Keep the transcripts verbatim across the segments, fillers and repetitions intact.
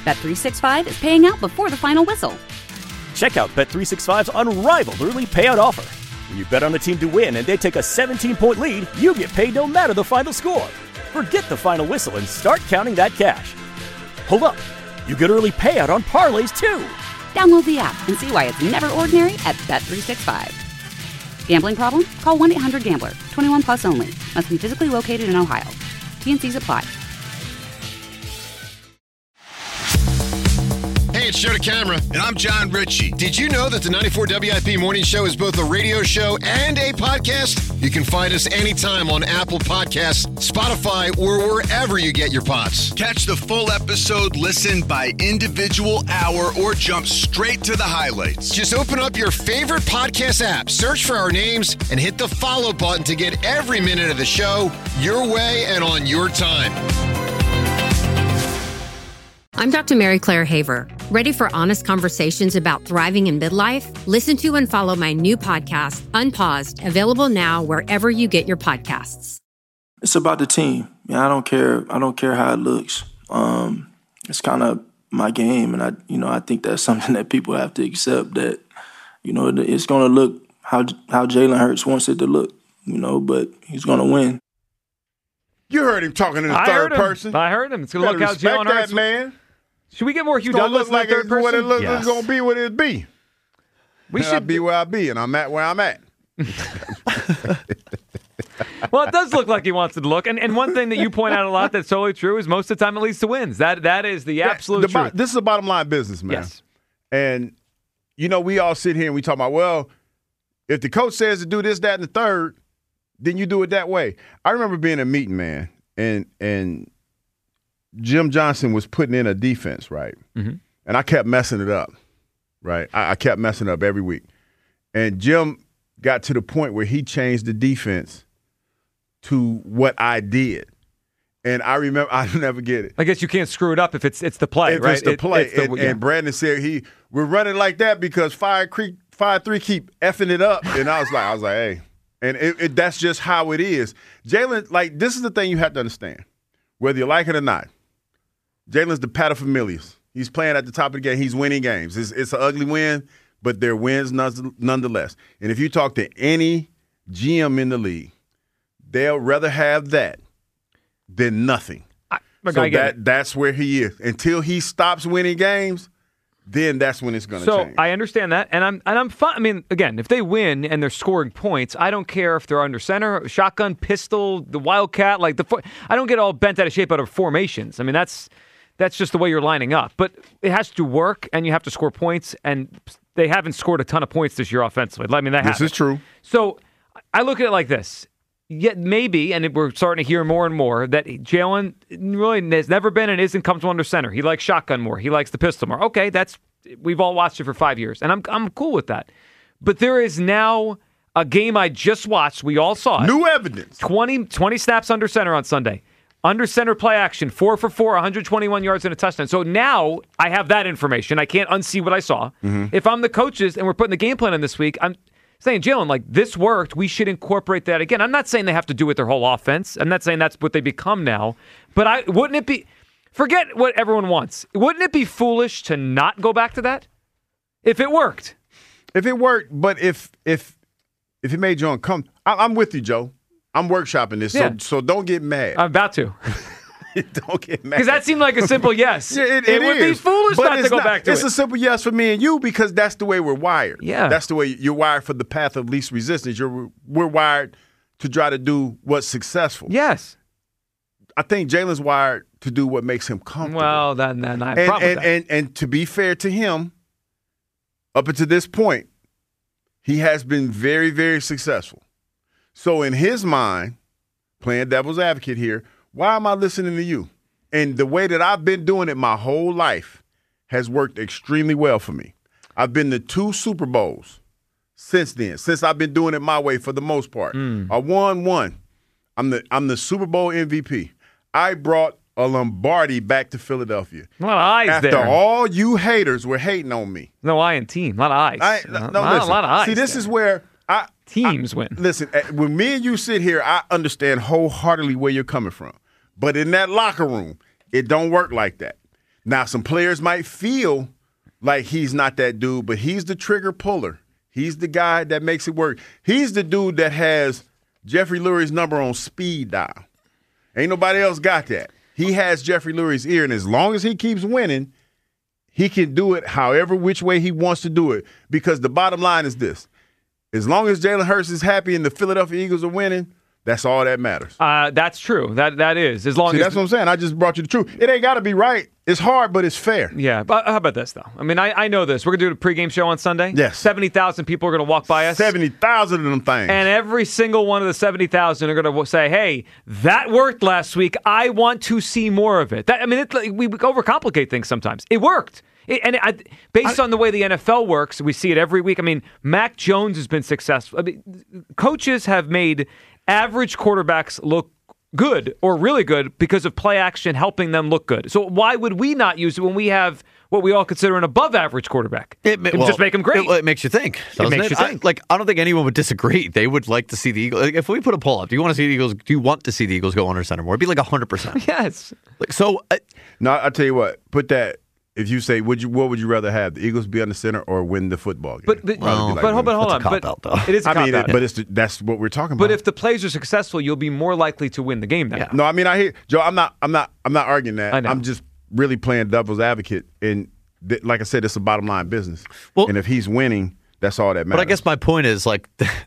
Bet three sixty-five is paying out before the final whistle. Check out Bet three sixty-five's unrivaled early payout offer. When you bet on a team to win and they take a seventeen-point lead, you get paid no matter the final score. Forget the final whistle and start counting that cash. Hold up. You get early payout on parlays, too. Download the app and see why it's never ordinary at Bet three sixty-five. Gambling problem? Call one eight hundred gambler. twenty-one plus only. Must be physically located in Ohio. T N Cs apply. Hey, it's Joe DeCamara. And I'm John Ritchie. Did you know that the ninety-four W I P Morning Show is both a radio show and a podcast? You can find us anytime on Apple Podcasts, Spotify, or wherever you get your pods. Catch the full episode, listen by individual hour, or jump straight to the highlights. Just open up your favorite podcast app, search for our names, and hit the follow button to get every minute of the show your way and on your time. I'm Doctor Mary Claire Haver. Ready for honest conversations about thriving in midlife? Listen to and follow my new podcast, Unpaused, available now wherever you get your podcasts. It's about the team. Yeah, I don't care. I don't care how it looks. Um, it's kind of my game, and I, you know, I think that's something that people have to accept. That, you know, it's going to look how how Jalen Hurts wants it to look. You know, but he's going to win. You heard him talking in the I third heard him. person. I heard him. It's going to look how Jalen Hurts. That, man. Should we get more Hugh it's Douglas look like in the third person? What it looks yes. it's going to be what it be. We and should I be where I be, and I'm at where I'm at. Well, it does look like he wants it to look. And and one thing that you point out a lot that's totally true is most of the time it leads to wins. That That is the absolute the, truth. This is a bottom line business, man. Yes. And, you know, we all sit here and we talk about, well, if the coach says to do this, that, and the third, then you do it that way. I remember being in a meeting, man, and and Jim Johnson was putting in a defense, right? Mm-hmm. And I kept messing it up, right? I, I kept messing it up every week. And Jim got to the point where he changed the defense to what I did. And I remember, I'll never get it. I guess you can't screw it up if it's it's the play, if right? It's the it, play. it's the, and, yeah. and Brandon said he we're running like that because Fire Creek Five Three keep effing it up. And I was like, I was like, hey. And it, it, that's just how it is. Jalen, like, this is the thing you have to understand. Whether you like it or not, Jalen's the paterfamilias. He's playing at the top of the game. He's winning games. It's, it's an ugly win, but they're wins nonetheless. And if you talk to any G M in the league, they'll rather have that than nothing. I, so I get that it. that's where he is. Until he stops winning games, then that's when it's going to so change. I understand that, and I'm and I'm fine. I mean, again, if they win and they're scoring points, I don't care if they're under center, shotgun, pistol, the wildcat. Like the, I don't get all bent out of shape out of formations. I mean, that's that's just the way you're lining up. But it has to work, and you have to score points. And they haven't scored a ton of points this year offensively. I mean, that this happens. is true. So I look at it like this. Yet maybe, and we're starting to hear more and more, that Jalen really has never been and isn't comfortable under center. He likes shotgun more. He likes the pistol more. Okay, that's we've all watched it for five years, and I'm I'm cool with that. But there is now a game I just watched. We all saw it. New evidence. twenty, twenty snaps under center on Sunday. Under center play action, four for four, one hundred twenty-one yards and a touchdown. So now I have that information. I can't unsee what I saw. Mm-hmm. If I'm the coaches and we're putting the game plan in this week, I'm saying, Jalen, like, this worked. We should incorporate that again. I'm not saying they have to do it their whole offense. I'm not saying that's what they become now. But I wouldn't it be – forget what everyone wants. Wouldn't it be foolish to not go back to that if it worked? If it worked, but if if if it made you uncomfortable – I'm with you, Joe. I'm workshopping this, Yeah. so so don't get mad. I'm about to. Don't get mad. Because that seemed like a simple yes. Yeah, it, it it would is. be foolish but not to go not, back to it's it. It's a simple yes for me and you because that's the way we're wired. Yeah. That's the way you're wired for the path of least resistance. You're We're wired to try to do what's successful. Yes. I think Jalen's wired to do what makes him comfortable. Well, then, then I have a and, problem and, with that. and, and to be fair to him, up until this point, he has been very, very successful. So in his mind, playing devil's advocate here, why am I listening to you? And the way that I've been doing it my whole life has worked extremely well for me. I've been to two Super Bowls since then, since I've been doing it my way for the most part. Mm. I won one. I'm the I'm the Super Bowl M V P. I brought a Lombardi back to Philadelphia. A lot of eyes After there. all you haters were hating on me. No eye in team. A lot of eyes. I, no, no, a, listen. lot of eyes. See, this there. is where I Teams I, win. Listen, when me and you sit here, I understand wholeheartedly where you're coming from. But in that locker room, it don't work like that. Now, some players might feel like he's not that dude, but he's the trigger puller. He's the guy that makes it work. He's the dude that has Jeffrey Lurie's number on speed dial. Ain't nobody else got that. He has Jeffrey Lurie's ear, and as long as he keeps winning, he can do it however which way he wants to do it. Because the bottom line is this. As long as Jalen Hurts is happy and the Philadelphia Eagles are winning, that's all that matters. Uh, that's true. That That is. As long See, as that's what I'm saying. I just brought you the truth. It ain't got to be right. It's hard, but it's fair. Yeah, but how about this, though? I mean, I, I know this. We're going to do a pregame show on Sunday. Yes. seventy thousand people are going to walk by us. seventy thousand of them things. And every single one of the seventy thousand are going to say, hey, that worked last week. I want to see more of it. That, I mean, it, we overcomplicate things sometimes. It worked. It, and I, based I, on the way the N F L works, we see it every week. I mean, Mac Jones has been successful. I mean, coaches have made average quarterbacks look good or really good because of play action helping them look good. So why would we not use it when we have what we all consider an above-average quarterback? It, it well, just make him great. It, it makes you think. It makes it? you think. I, like I don't think anyone would disagree. They would like to see the Eagles. Like, if we put a poll up, do you want to see the Eagles? Do you want to see the Eagles go under center more? It'd be like a hundred percent. Yes. Like so. Uh, no, I tell you what. Put that. If you say, would you, what would you rather have? The Eagles be on the center or win the football game? But, but, well, like, but, but hold on. But out, though. It is a I mean, cop-out. it, but it's the, that's what we're talking about. But if the plays are successful, you'll be more likely to win the game then. Yeah. No, I mean, I hear Joe. I'm not. I'm not. I'm not arguing that. I know. I'm just really playing devil's advocate. And th- like I said, it's a bottom line business. Well, and if he's winning, that's all that matters. But I guess my point is like.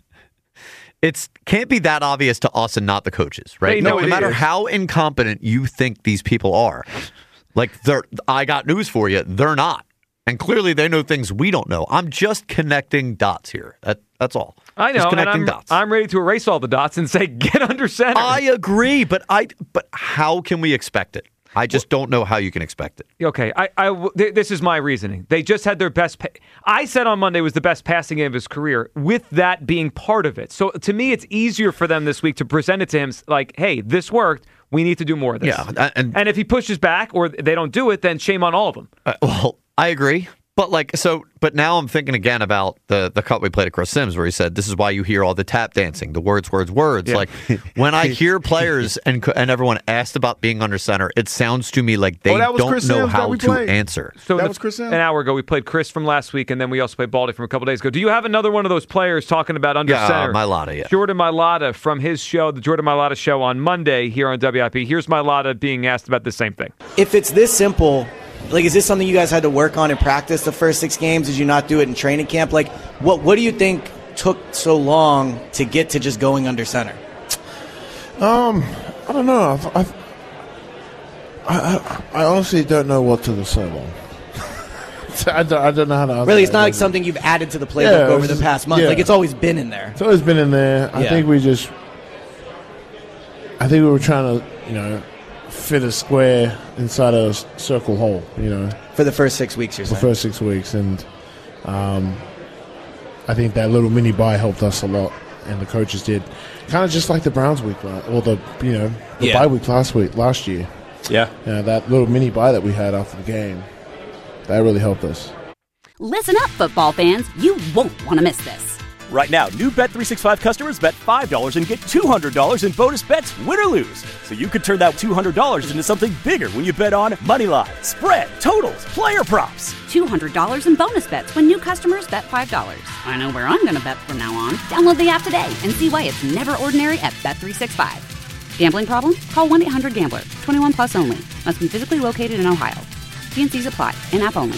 It's can't be that obvious to us and not the coaches, right? No, no, no it matter is. how incompetent you think these people are, like they're. I got news for you. They're not, and clearly they know things we don't know. I'm just connecting dots here. That that's all. I know, just and connecting I'm, dots. I'm ready to erase all the dots and say get under center. I agree, but I. But how can we expect it? I just don't know how you can expect it. Okay, I, I, th- this is my reasoning. They just had their best. Pa- I said on Monday was the best passing game of his career, with that being part of it. So to me, it's easier for them this week to present it to him like, "Hey, this worked. We need to do more of this." Yeah, and, and if he pushes back or they don't do it, then shame on all of them. Uh, well, I agree. But like so, but now I'm thinking again about the the cut we played at Chris Sims, where he said, "This is why you hear all the tap dancing, the words, words, words." Yeah. Like when I hear players and and everyone asked about being under center, it sounds to me like they Oh, that was don't Chris know Sims that how we to played. answer. So That the- was Chris Sims? An hour ago, we played Chris from last week, and then we also played Baldy from a couple days ago. Do you have another one of those players talking about under Yeah, center? Mailata, yeah. Jordan Mailata from his show, the Jordan Mailata Show on Monday here on W I P. Here's Mailata being asked about the same thing. If it's this simple, like, is this something you guys had to work on in practice the first six games? Did you not do it in training camp? Like, what what do you think took so long to get to just going under center? Um, I don't know. I've, I've, I, I I honestly don't know what took so long. I, don't, I don't know how to answer Really, it's that. not like something you've added to the playbook Yeah, over it's the just- past month. yeah. Like, it's always been in there. It's always been in there. I Yeah. think we just, I think we were trying to, you know, fit a square inside a s- circle hole, you know, For the first six weeks, you're the saying? first six weeks. And um, I think that little mini bye helped us a lot, and the coaches did. Kind of just like the Browns week, la- or the, you know, the Yeah. bye week last week, last year. Yeah. You know, that little mini bye that we had after the game, that really helped us. Listen up, football fans. You won't want to miss this. Right now, new Bet three sixty-five customers bet five dollars and get two hundred dollars in bonus bets, win or lose. So you could turn that two hundred dollars into something bigger when you bet on money line, spread, totals, player props. two hundred dollars in bonus bets when new customers bet five dollars. I know where I'm going to bet from now on. Download the app today and see why it's never ordinary at Bet three sixty-five. Gambling problem? Call one eight hundred gambler. twenty-one plus only. Must be physically located in Ohio. T N Cs apply. In-app only.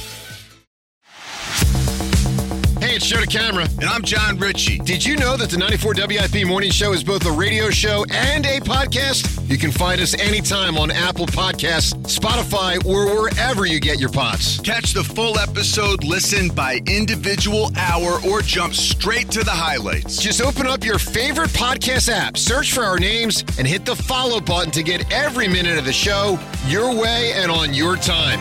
Hey, it's Joe to Camera. And I'm John Ritchie. Did you know that the ninety-four W I P Morning Show is both a radio show and a podcast? You can find us anytime on Apple Podcasts, Spotify, or wherever you get your pods. Catch the full episode, listen by individual hour, or jump straight to the highlights. Just open up your favorite podcast app, search for our names, and hit the follow button to get every minute of the show your way and on your time.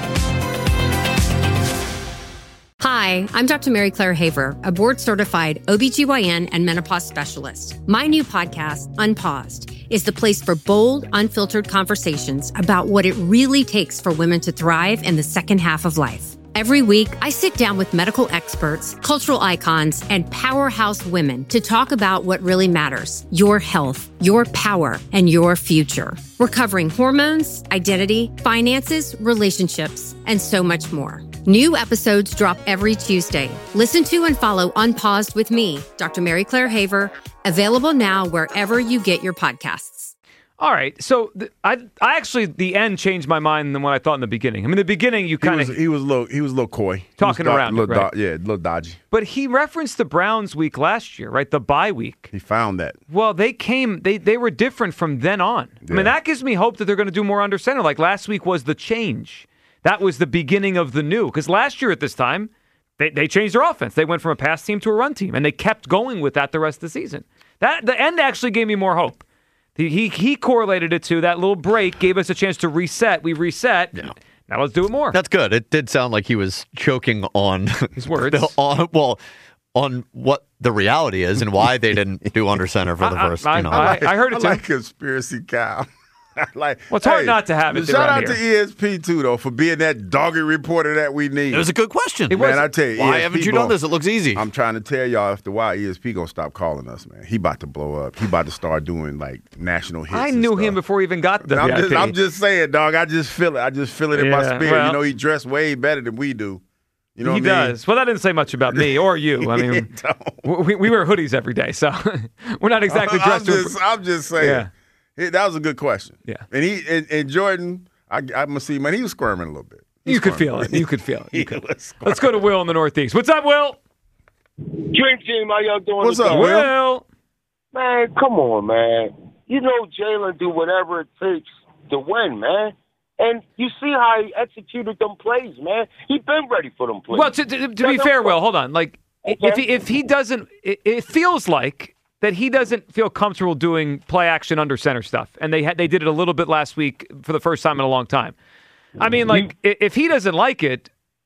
Hi, I'm Doctor Mary Claire Haver, a board-certified O B G Y N and menopause specialist. My new podcast, Unpaused, is the place for bold, unfiltered conversations about what it really takes for women to thrive in the second half of life. Every week, I sit down with medical experts, cultural icons, and powerhouse women to talk about what really matters: your health, your power, and your future. We're covering hormones, identity, finances, relationships, and so much more. New episodes drop every Tuesday. Listen to and follow Unpaused with me, Doctor Mary Claire Haver, available now wherever you get your podcasts. All right, so th- I, I actually the end changed my mind than what I thought in the beginning. I mean, the beginning you kind of he, he was a little he was a little coy, talking he was around, do- little it, right? do- yeah, a little dodgy. But he referenced the Browns week last year, right? The bye week. He found that. Well, they came, they they were different from then on. Yeah. I mean, that gives me hope that they're going to do more under center. Like last week was the change. That was the beginning of the new. Because last year at this time, they they changed their offense. They went from a pass team to a run team, and they kept going with that the rest of the season. That the end actually gave me more hope. He, he he correlated it to that little break, gave us a chance to reset. We reset. Yeah. Now let's do it more. That's good. It did sound like he was choking on his words. the, on, well, on what the reality is and why they didn't do under center for the first. I, I, you know. I, I heard it I too. like conspiracy cow. like, well, it's hard not to have it. Shout around out here. to E S P too, though, for being that dogged reporter that we need. It was a good question. It man, I tell you, why E S P haven't you blow, done this? It looks easy. I'm trying to tell y'all after a while, E S P gonna stop calling us, man. He about to blow up. He about to start doing like national hits. I knew him before he even got the. I'm just, I'm just saying, dog. I just feel it. I just feel it in my Yeah, spirit. well, you know, he dressed way better than we do. You know he what I mean? does. Well, that didn't say much about me or you. I mean, we, we wear hoodies every day, so we're not exactly dressed. I'm just, I'm just saying. Yeah. It, that was a good question. Yeah. And he and, and Jordan, I, I'm gonna see, man, he was squirming a little bit. He You could squirming. feel it. You could feel it. You could. was Let's go to Will in the Northeast. What's up, Will? Dream Team, how y'all doing? What's today? up, Will? Man, come on, man. You know Jalen do whatever it takes to win, man. And you see how he executed them plays, man. He been ready for them plays. Well, to, to, to be fair, Will, hold on. Like, Okay. if he, if he doesn't, it, it feels like that he doesn't feel comfortable doing play action under center stuff, and they had, they did it a little bit last week for the first time in a long time. I mean, like, i- if he doesn't like it,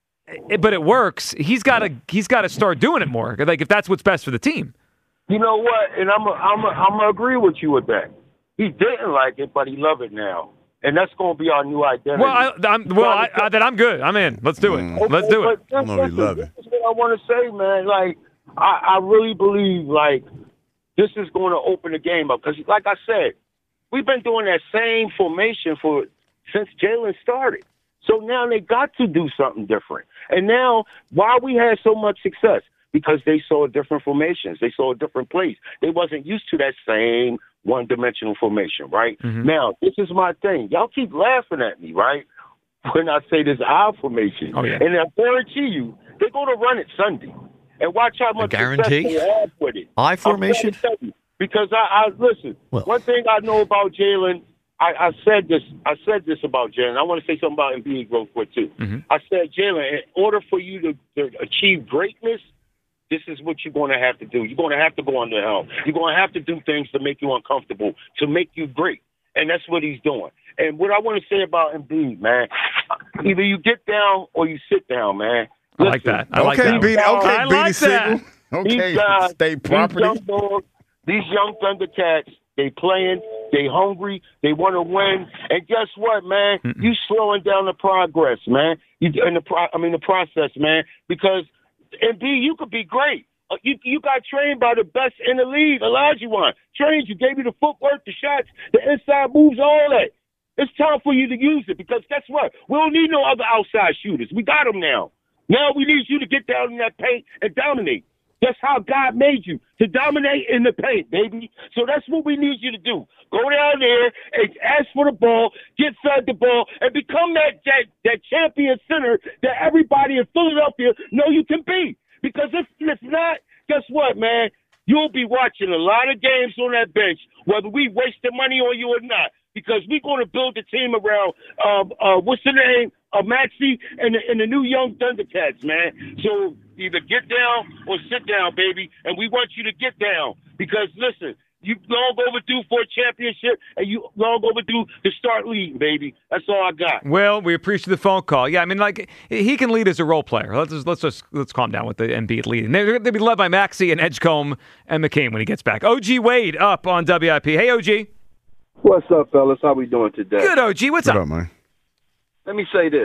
i- but it works, he's got to he's got to start doing it more. Like, if that's what's best for the team. You know what? And I'm a, I'm a, I'm gonna agree with you with that. He didn't like it, but he love it now, and that's gonna be our new identity. Well, I, I'm well, I, I, then I'm good. I'm in. Let's do it. Mm. Let's do it. But this, listen, this is what I want to say, man. Like, I, I really believe like this is going to open the game up because, like I said, we've been doing that same formation for since Jalen started. So now they got to do something different. And now, why we had so much success? Because they saw different formations. They saw a different place. They wasn't used to that same one-dimensional formation, right? Mm-hmm. Now, this is my thing. Y'all keep laughing at me, right? When I say this I formation. Oh, yeah. And I guarantee you, they're going to run it Sunday. And watch how much success guarantee? they have with it. I formation? I'm trying to tell you, because I, I listen, Well. one thing I know about Jalen, I, I said this I said this about Jalen. I want to say something about Embiid real quick, too. Mm-hmm. I said, Jalen, in order for you to, to achieve greatness, this is what you're going to have to do. You're going to have to go under help. You're going to have to do things to make you uncomfortable, to make you great. And that's what he's doing. And what I want to say about Embiid, man, either you get down or you sit down, man. I like that. I like okay, that. Beanie, okay, I Beanie like that. Siegel. Okay, These guys, state property. These young dogs, these young Thundercats, they playing, they hungry, they want to win, and guess what, man? Mm-mm. You slowing down the progress, man. You in the pro, I mean the process, man. Because Embiid, you could be great. Uh, You you got trained by the best in the league, Olajuwon. Trained you, gave you the footwork, the shots, the inside moves, all that. It's time for you to use it because guess what? We don't need no other outside shooters. We got them now. Now we need you to get down in that paint and dominate. That's how God made you, to dominate in the paint, baby. So that's what we need you to do. Go down there and ask for the ball, get fed the ball, and become that that, that champion center that everybody in Philadelphia know you can be. Because if it's not, guess what, man? You'll be watching a lot of games on that bench, whether we wasted money on you or not. Because we're going to build a team around, uh, uh, what's the name, uh, Maxey and the, and the new young Thundercats, man. So either get down or sit down, baby. And we want you to get down. Because, listen, you long overdue for a championship, and you long overdue to start leading, baby. That's all I got. Well, we appreciate the phone call. Yeah, I mean, like he can lead as a role player. Let's just, let's just let's calm down with the Embiid leading. They're they'll be led by Maxey and Edgecombe and McCain when he gets back. O G Wade up on W I P. Hey, O G. What's up, fellas? How we doing today? Good, O G. What's What up? up, man? Let me say this.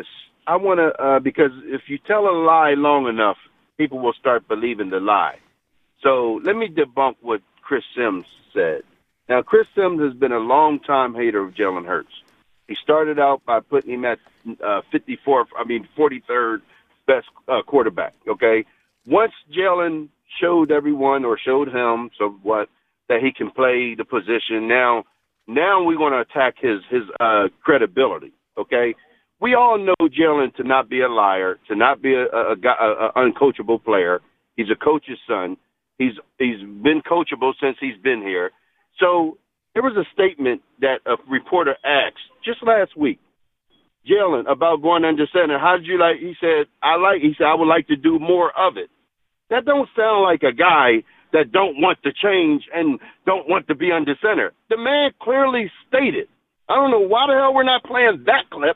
I want to uh, because if you tell a lie long enough, people will start believing the lie. So let me debunk what Chris Sims said. Now, Chris Sims has been a long-time hater of Jalen Hurts. He started out by putting him at uh, fifty-fourth, I mean forty-third best uh, quarterback. Okay, once Jalen showed everyone or showed him so what that he can play the position. Now, now we're going to attack his his uh, credibility. Okay, we all know Jalen to not be a liar, to not be a, a, a, a uncoachable player. He's a coach's son. He's he's been coachable since he's been here. So there was a statement that a reporter asked just last week, Jalen, about going under center. How did you like? He said, I like. He said, I would like to do more of it. That don't sound like a guy that don't want to change and don't want to be under center. The man clearly stated, I don't know why the hell we're not playing that clip.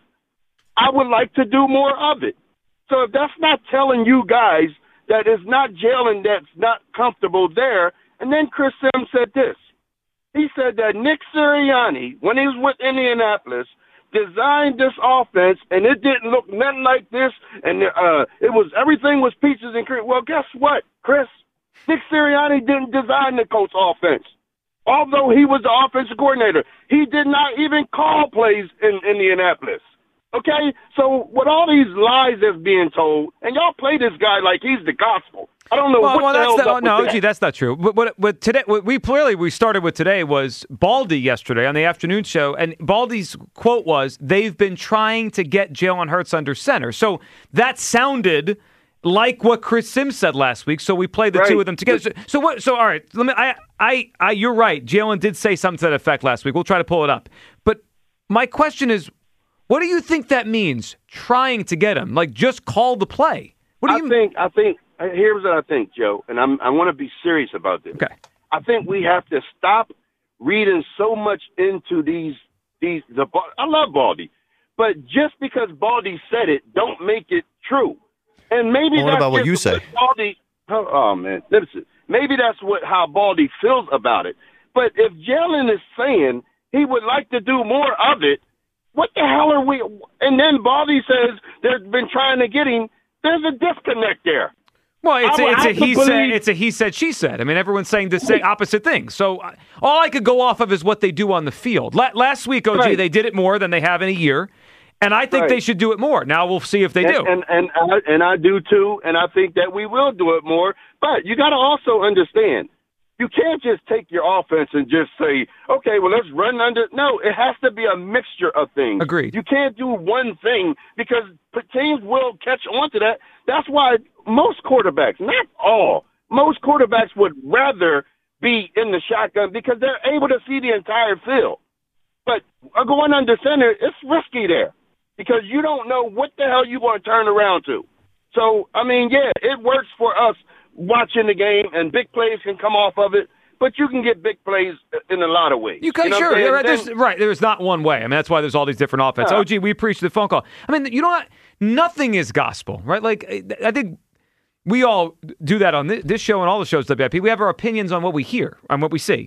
I would like to do more of it. So if that's not telling you guys that it's not Jalen that's not comfortable there, and then Chris Sims said this. He said that Nick Sirianni, when he was with Indianapolis, designed this offense, and it didn't look nothing like this, and uh, it was everything was peaches and cream. Well, guess what, Chris? Nick Sirianni didn't design the Colts offense. Although he was the offensive coordinator, he did not even call plays in Indianapolis. Okay? So with all these lies that's being told, and y'all play this guy like he's the gospel. I don't know well, what well, the that's hell's the, up no, with that. gee, that's not true. But what, what today, what we clearly we started with today was Baldy yesterday on the afternoon show, and Baldy's quote was, "They've been trying to get Jalen Hurts under center." So that sounded like what Chris Sims said last week. So we played the right. two of them together. So, so what? So all right, let me. I, I, I you're right. Jalen did say something to that effect last week. We'll try to pull it up. But my question is, what do you think that means? Trying to get him, like just call the play. What do I you think? I think. Here's what I think, Joe, and I'm, I want to be serious about this. Okay. I think we have to stop reading so much into these these. The I love Baldy, but just because Baldy said it, don't make it true. And maybe well, what that's about what just you say? Baldy. Oh, oh man, listen. Maybe that's what how Baldy feels about it. But if Jalen is saying he would like to do more of it, what the hell are we? And then Baldy says they've been trying to get him. There's a disconnect there. Well, it's a, it's a he believe... said. It's a he said. She said. I mean, everyone's saying the same opposite thing. So uh, all I could go off of is what they do on the field. La- last week, O G, right. they did it more than they have in a year, and I think right. they should do it more. Now we'll see if they and, do. And and and I, and I do too, and I think that we will do it more. But you got to also understand, you can't just take your offense and just say, okay, well, let's run under. No, it has to be a mixture of things. Agreed. You can't do one thing because teams will catch on to that. That's why most quarterbacks, not all, most quarterbacks would rather be in the shotgun because they're able to see the entire field. But going under center, it's risky there because you don't know what the hell you're going to turn around to. So, I mean, yeah, it works for us watching the game, and big plays can come off of it, but you can get big plays in a lot of ways. You can, you know sure. Yeah, right, then, there's, right. There's not one way. I mean, that's why there's all these different offenses. Yeah. O G, we appreciate the phone call. I mean, you know what? Nothing is gospel, right? Like, I think we all do that on this show and all the shows, W I P. We have our opinions on what we hear, on what we see.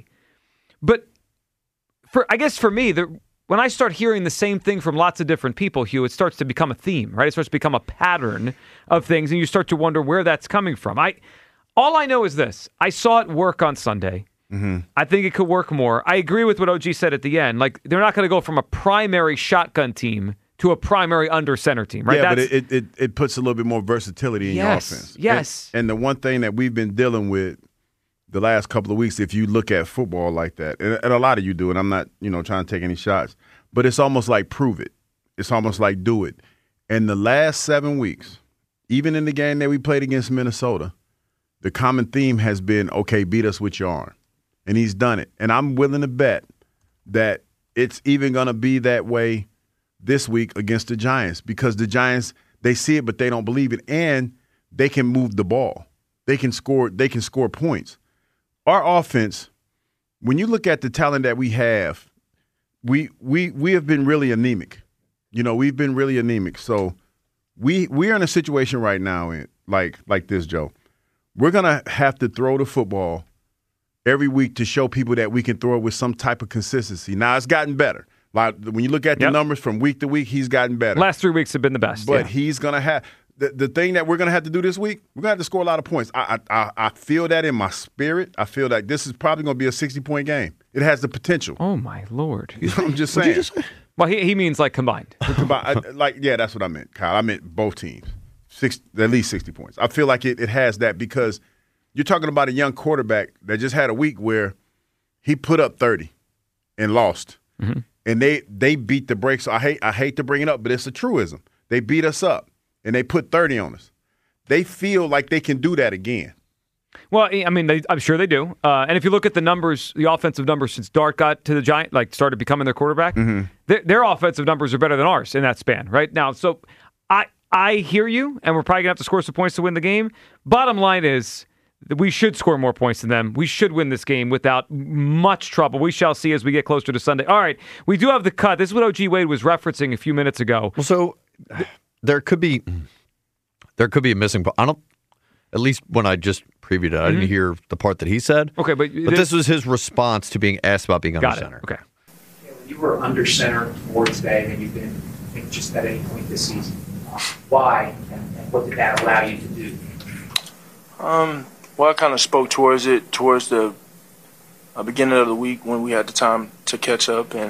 But for I guess for me, the, when I start hearing the same thing from lots of different people, Hugh, it starts to become a theme, right? It starts to become a pattern of things, and you start to wonder where that's coming from. I All I know is this. I saw it work on Sunday. Mm-hmm. I think it could work more. I agree with what O G said at the end. Like, they're not going to go from a primary shotgun team to a primary under center team, right? Yeah, That's, but it, it it puts a little bit more versatility in yes, your offense. Yes. And, and the one thing that we've been dealing with the last couple of weeks, if you look at football like that, and, and a lot of you do, and I'm not, you know, trying to take any shots, but it's almost like prove it. It's almost like do it. And the last seven weeks, even in the game that we played against Minnesota, the common theme has been, okay, beat us with your arm. And he's done it. And I'm willing to bet that it's even going to be that way this week against the Giants because the Giants, they see it, but they don't believe it. And they can move the ball. They can score, they can score points. Our offense, when you look at the talent that we have, we we we have been really anemic. You know, we've been really anemic. So we we're in a situation right now in, like like this, Joe. We're going to have to throw the football every week to show people that we can throw it with some type of consistency. Now, it's gotten better. Like when you look at the Yep. numbers from week to week, he's gotten better. Last three weeks have been the best. But yeah. he's gonna have the, the thing that we're gonna have to do this week. We're gonna have to score a lot of points. I I I I feel that in my spirit. I feel like this is probably gonna be a sixty point game. It has the potential. Oh my lord! I'm just saying. Just say? Well, he he means like combined. Combined, I- like yeah, that's what I meant, Kyle. I meant both teams, six at least sixty points. I feel like it, it has that because you're talking about a young quarterback that just had a week where he put up thirty and lost, mm-hmm. and they they beat the brakes. I hate I hate to bring it up, but it's a truism. They beat us up and they put thirty on us. They feel like they can do that again. Well, I mean, they, I'm sure they do. Uh, and if you look at the numbers, the offensive numbers since Dart got to the Giant, like started becoming their quarterback, Mm-hmm. their, their offensive numbers are better than ours in that span right now. So I I hear you, and we're probably gonna have to score some points to win the game. Bottom line is that we should score more points than them. We should win this game without much trouble. We shall see as we get closer to Sunday. All right, we do have the cut. This is what O G Wade was referencing a few minutes ago. Well, so there could be there could be a missing part. I don't. At least when I just previewed it, I didn't hear the part that he said. Okay, but, but this was his response to being asked about being under got it. center. Okay. You were under center more today than you've been, I think, just at any point this season. Uh, why, and, and what did that allow you to do? Um, well, I kind of spoke towards it towards the uh, beginning of the week when we had the time to catch up and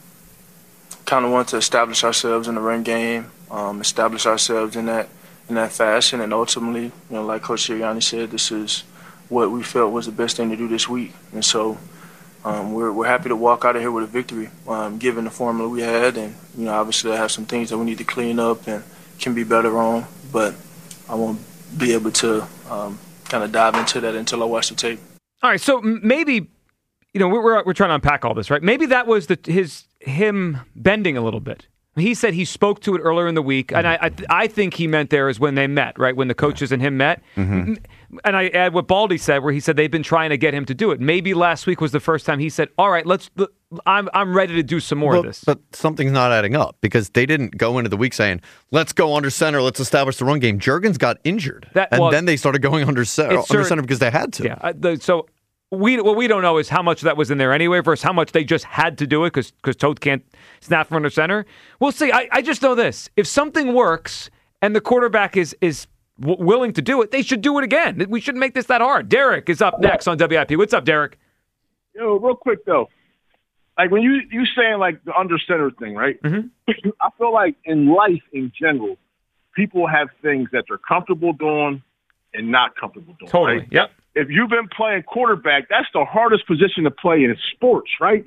kind of wanted to establish ourselves in the run game, um, establish ourselves in that in that fashion, and ultimately, you know, like Coach Sirianni said, this is what we felt was the best thing to do this week, and so um, we're we're happy to walk out of here with a victory, um, given the formula we had, and you know, obviously, I have some things that we need to clean up and can be better on, but I won't be able to um, kind of dive into that until I watch the tape. All right, so m- maybe, you know, we're we're, we're trying to unpack all this, right? Maybe that was the his him bending a little bit. He said he spoke to it earlier in the week, and I I, I think he meant there is when they met, right? When the coaches and him met. Mm-hmm. And I add what Baldy said, where he said they've been trying to get him to do it. Maybe last week was the first time he said, "All right, let's. I'm I'm ready to do some more Well, of this." But something's not adding up because they didn't go into the week saying, "Let's go under center, let's establish the run game." Jurgens got injured, That- and well, then they started going under center, it's under certain- center because they had to. Yeah. uh, the, so we what we don't know is how much that was in there anyway versus how much they just had to do it because because Toad can't snap from under center. We'll see. I, I just know this: if something works and the quarterback is is w- willing to do it, they should do it again. We shouldn't make this that hard. Derek is up next on W I P. What's up, Derek? Yo, real quick though, like when you you saying like the under center thing, right? Mm-hmm. I feel like in life in general, people have things that they're comfortable doing and not comfortable doing. Totally. Right? Yep. If you've been playing quarterback, that's the hardest position to play in sports, right?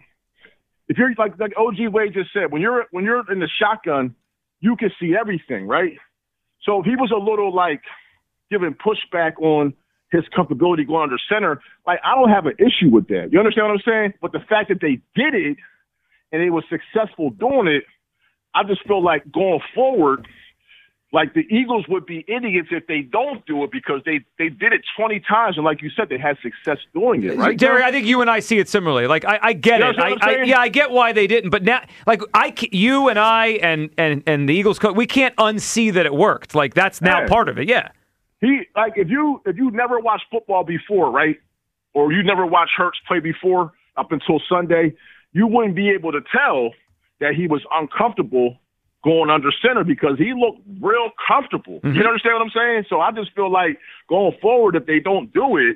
If you're like like O G Wade just said, when you're when you're in the shotgun, you can see everything, right? So if he was a little like giving pushback on his comfortability going under center, like I don't have an issue with that. You understand what I'm saying? But the fact that they did it and they were successful doing it, I just feel like going forward, like the Eagles would be idiots if they don't do it because they, they did it twenty times, and like you said, they had success doing it, right? Derek, I think you and I see it similarly. Like I, I get You know it. what I, I'm I, saying? yeah, I get why they didn't. But now, like I, ca- you and I and and and the Eagles coach, we can't unsee that it worked. Like that's now Yeah. part of it. Yeah. He like if you if you never watched football before, right, or you never watched Hurts play before up until Sunday, you wouldn't be able to tell that he was uncomfortable going under center because he looked real comfortable. Mm-hmm. You understand what I'm saying? So I just feel like going forward, if they don't do it,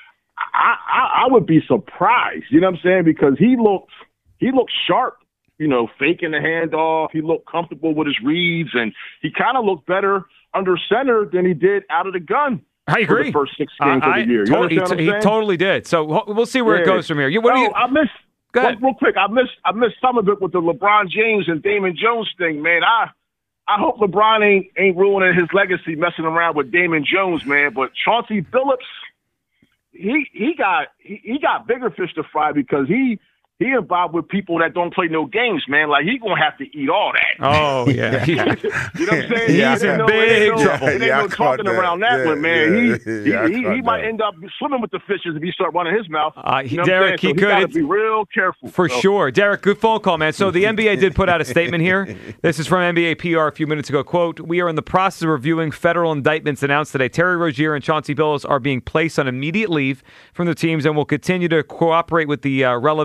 I, I, I would be surprised. You know what I'm saying? Because he looked he looked sharp. You know, faking the handoff. He looked comfortable with his reads, and he kind of looked better under center than he did out of the gun. I agree. For the first six games I, of the year. You to- understand he, what I'm he saying? totally did. So ho- we'll see where it Yeah. goes from here. You, what no, do you? I missed. Go ahead. Real quick, I missed. I missed some of it with the LeBron James and Damon Jones thing, man. I I hope LeBron ain't ain't ruining his legacy messing around with Damon Jones, man. But Chauncey Billups, he he got he, he got bigger fish to fry because he. He involved with people that don't play no games, man. Like, he going to have to eat all that. Oh, yeah. You know what I'm saying? Yeah, He's in no, big no, trouble. It ain't Yeah, I no caught talking that. around that Yeah, one, man. yeah, he yeah, I he, he, caught he might that. end up swimming with the fishes if he start running his mouth. Uh, you know what I'm Derek, saying? he so could. He got to be real careful. For so. sure. Derek, good phone call, man. So the N B A did put out a statement here. This is from N B A P R a few minutes ago. Quote, "We are in the process of reviewing federal indictments announced today. Terry Rozier and Chauncey Billups are being placed on immediate leave from the teams and will continue to cooperate with the uh, relevant authorities.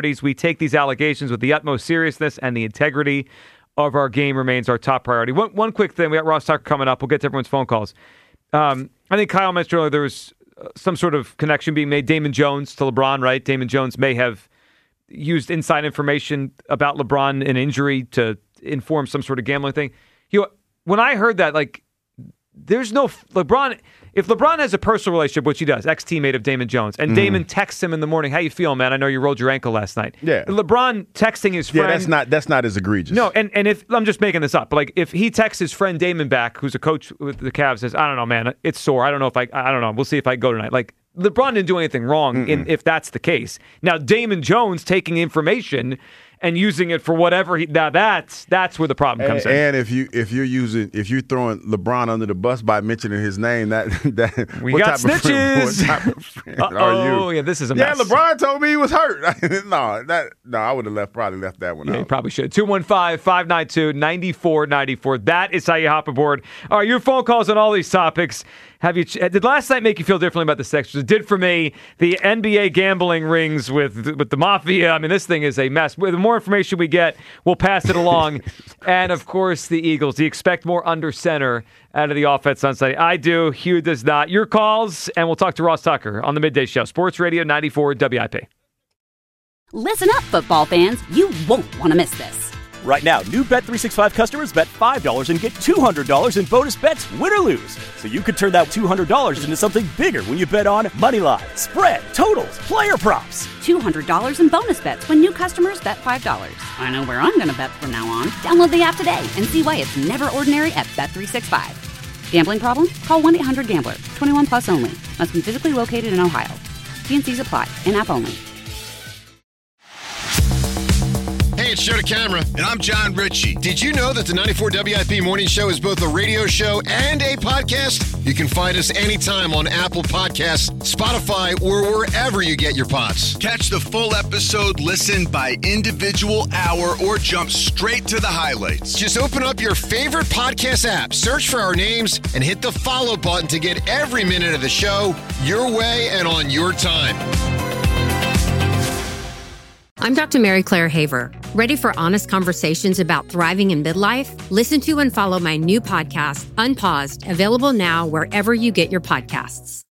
priorities. We take these allegations with the utmost seriousness, and the integrity of our game remains our top priority. One, one quick thing. We got Ross Tucker coming up. We'll get to everyone's phone calls. Um, I think Kyle mentioned earlier there was some sort of connection being made. Damon Jones to LeBron, right? Damon Jones may have used inside information about LeBron and injury to inform some sort of gambling thing. You know, when I heard that, like, there's no LeBron. If LeBron has a personal relationship, which he does, ex-teammate of Damon Jones, and mm-hmm. Damon texts him in the morning, "How you feeling, man? I know you rolled your ankle last night." Yeah. LeBron texting his friend. Yeah, that's not that's not as egregious. No, and, and if I'm just making this up, but like if he texts his friend Damon back, who's a coach with the Cavs, says, "I don't know, man, it's sore. I don't know if I I don't know. We'll see if I go tonight." Like LeBron didn't do anything wrong in, if that's the case. Now Damon Jones taking information and using it for whatever he now that's that's where the problem comes and, in. And if you if you're using if you're throwing LeBron under the bus by mentioning his name, that that we what got type snitches. Of friend, what type of friend are you? Oh yeah, this is a yeah. mess. LeBron told me he was hurt. no, that no, I would have left probably left that one yeah, out. You probably should. two one five, five nine two, nine four nine four. That is how you hop aboard. All right, your phone calls on all these topics. Have you did last night make you feel differently about the Sixers? It did for me. The N B A gambling rings with with the mafia. I mean, this thing is a mess. The more information we get, we'll pass it along. And of course, the Eagles. Do you expect more under center out of the offense on Sunday? I do. Hugh does not. Your calls, and we'll talk to Ross Tucker on the Midday Show. Sports Radio ninety-four W I P. Listen up, football fans. You won't want to miss this. Right now, new Bet three sixty-five customers bet five dollars and get two hundred dollars in bonus bets, win or lose. So you could turn that two hundred dollars into something bigger when you bet on moneyline, spread, totals, player props. two hundred dollars in bonus bets when new customers bet five dollars. I know where I'm going to bet from now on. Download the app today and see why it's never ordinary at Bet three sixty-five. Gambling problem? Call one eight hundred gambler. twenty-one plus only. Must be physically located in Ohio. T and C's apply. In-app only. Hey, it's Joe to Camera. And I'm John Ritchie. Did you know that the ninety-four W I P Morning Show is both a radio show and a podcast? You can find us anytime on Apple Podcasts, Spotify, or wherever you get your pods. Catch the full episode, listen by individual hour, or jump straight to the highlights. Just open up your favorite podcast app, search for our names, and hit the follow button to get every minute of the show your way and on your time. I'm Doctor Mary Claire Haver. Ready for honest conversations about thriving in midlife? Listen to and follow my new podcast, Unpaused, available now wherever you get your podcasts.